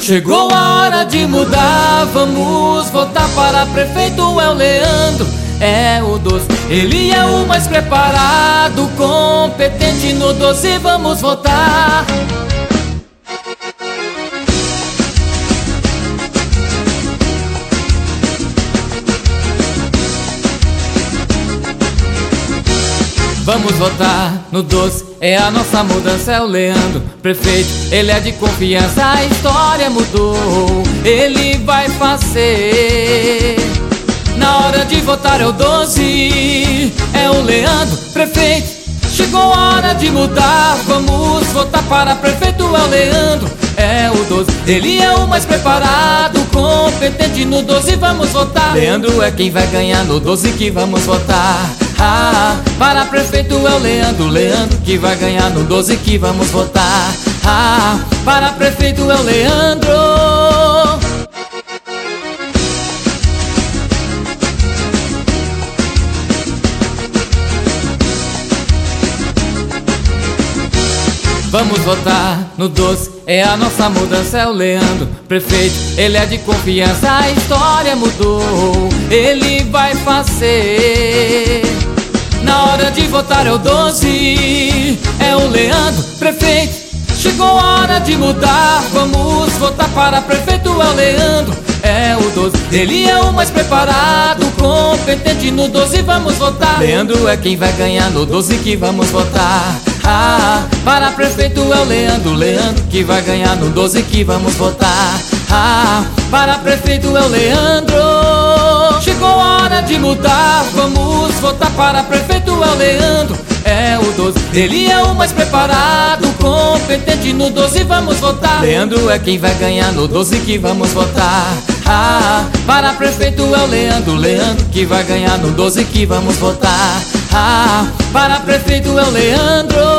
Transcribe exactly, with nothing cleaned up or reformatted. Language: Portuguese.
Chegou a hora de mudar, vamos votar para prefeito. É o Leandro, é o doze. Ele é o mais preparado, competente no doze. Vamos votar. Vamos votar no doze, é a nossa mudança, é o Leandro, prefeito. Ele é de confiança, a história mudou, ele vai fazer. Na hora de votar é o doze, é o Leandro, prefeito. Chegou a hora de mudar, vamos votar para prefeito. É o Leandro, é o doze. Ele é o mais preparado, competente no doze. Vamos votar. Leandro é quem vai ganhar no doze que vamos votar. Ah, para prefeito é o Leandro, Leandro que vai ganhar no doze que vamos votar. Ah, para prefeito é o Leandro. Vamos votar no doze, é a nossa mudança, é o Leandro, prefeito. Ele é de confiança, a história mudou, ele vai fazer. Na hora de votar é o doze, é o Leandro, prefeito. Chegou a hora de mudar, vamos votar para prefeito. É o Leandro, é o doze. Ele é o mais preparado, competente no doze. Vamos votar. Leandro é quem vai ganhar no doze que vamos votar. Ah, para prefeito é o Leandro, Leandro que vai ganhar no doze que vamos votar. Ah, para prefeito é o Leandro. Chegou a hora de mudar, vamos votar para prefeito. É o Leandro, é o doze. Ele é o mais preparado, competente no doze. Vamos votar. Leandro é quem vai ganhar no doze que vamos votar. Ah, para prefeito é o Leandro, Leandro que vai ganhar no doze que vamos votar. Ah, para prefeito é o Leandro.